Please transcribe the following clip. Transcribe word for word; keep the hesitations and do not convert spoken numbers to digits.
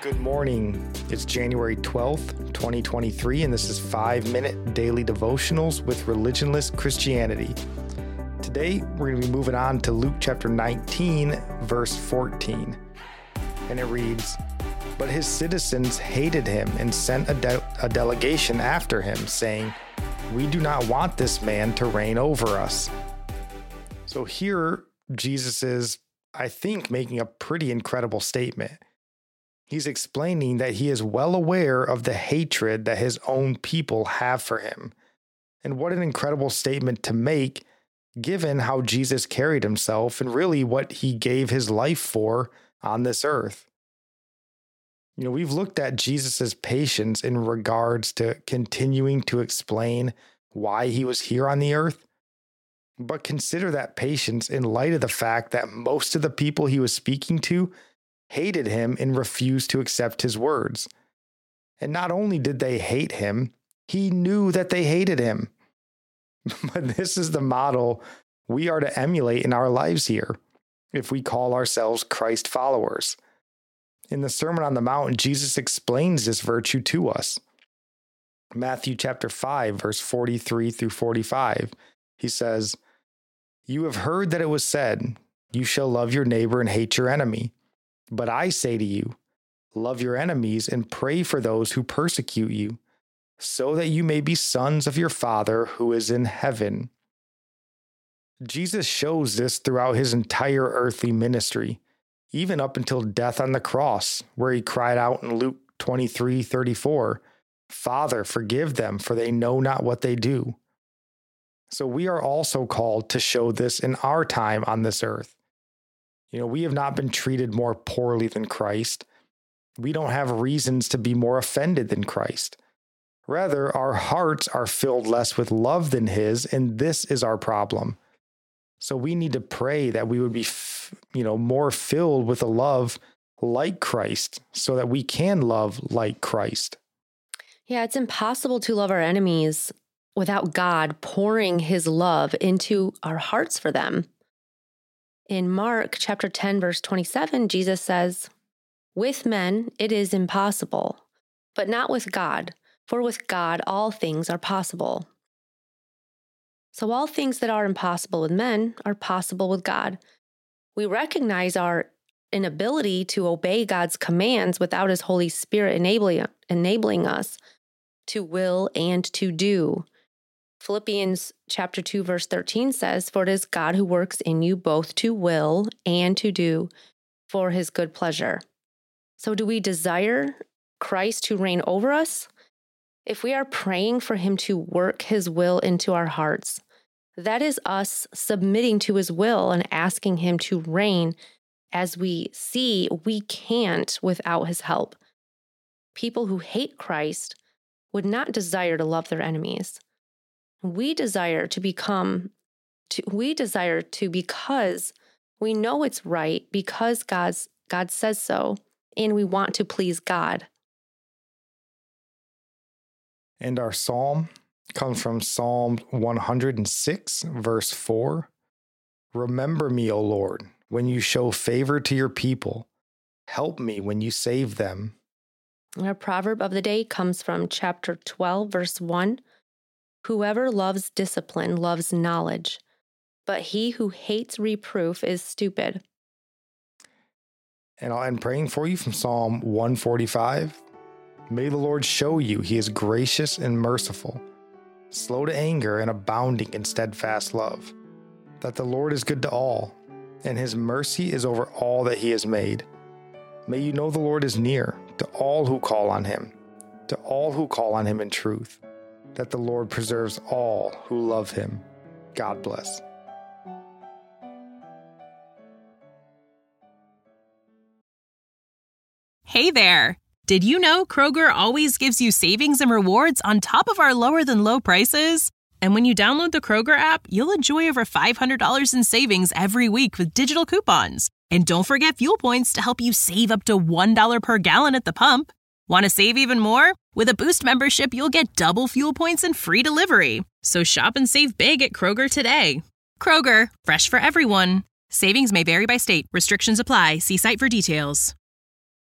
Good morning. It's January twelfth, twenty twenty-three, and this is five minute Daily Devotionals with Religionless Christianity. Today, we're going to be moving on to Luke chapter nineteen, verse fourteen. And it reads, "But his citizens hated him and sent a, de- a delegation after him, saying, 'We do not want this man to reign over us.'" So here, Jesus is, I think, making a pretty incredible statement. He's explaining that he is well aware of the hatred that his own people have for him. And what an incredible statement to make, given how Jesus carried himself and really what he gave his life for on this earth. You know, we've looked at Jesus's patience in regards to continuing to explain why he was here on the earth. But consider that patience in light of the fact that most of the people he was speaking to hated him and refused to accept his words. And not only did they hate him, he knew that they hated him. But this is the model we are to emulate in our lives here, if we call ourselves Christ followers. In the Sermon on the Mount, Jesus explains this virtue to us. Matthew chapter five, verse forty-three through forty-five, he says, "You have heard that it was said, 'You shall love your neighbor and hate your enemy.' But I say to you, love your enemies and pray for those who persecute you, so that you may be sons of your Father who is in heaven." Jesus shows this throughout his entire earthly ministry, even up until death on the cross, where he cried out in Luke twenty-three thirty-four, "Father, forgive them, for they know not what they do." So we are also called to show this in our time on this earth. You know, we have not been treated more poorly than Christ. We don't have reasons to be more offended than Christ. Rather, our hearts are filled less with love than his, and this is our problem. So we need to pray that we would be, you know, more filled with a love like Christ, so that we can love like Christ. Yeah, it's impossible to love our enemies without God pouring his love into our hearts for them. In Mark chapter ten, verse twenty-seven, Jesus says, "With men it is impossible, but not with God, for with God all things are possible." So all things that are impossible with men are possible with God. We recognize our inability to obey God's commands without his Holy Spirit enabling, enabling us to will and to do. Philippians chapter two, verse thirteen says, "For it is God who works in you both to will and to do for his good pleasure." So do we desire Christ to reign over us? If we are praying for him to work his will into our hearts, that is us submitting to his will and asking him to reign, as we see we can't without his help. People who hate Christ would not desire to love their enemies. We desire to become, to, we desire to because we know it's right, because God's, God says so, and we want to please God. And our psalm comes from Psalm one hundred six, verse four. "Remember me, O Lord, when you show favor to your people. Help me when you save them." Our proverb of the day comes from chapter twelve, verse one. "Whoever loves discipline loves knowledge, but he who hates reproof is stupid." And I'll end praying for you from Psalm one forty-five. "May the Lord show you he is gracious and merciful, slow to anger and abounding in steadfast love, that the Lord is good to all, and his mercy is over all that he has made. May you know the Lord is near to all who call on him, to all who call on him in truth, that the Lord preserves all who love him." God bless. Hey there! Did you know Kroger always gives you savings and rewards on top of our lower than low prices? And when you download the Kroger app, you'll enjoy over five hundred dollars in savings every week with digital coupons. And don't forget fuel points to help you save up to one dollar per gallon at the pump. Want to save even more? With a Boost membership, you'll get double fuel points and free delivery. So shop and save big at Kroger today. Kroger, fresh for everyone. Savings may vary by state. Restrictions apply. See site for details.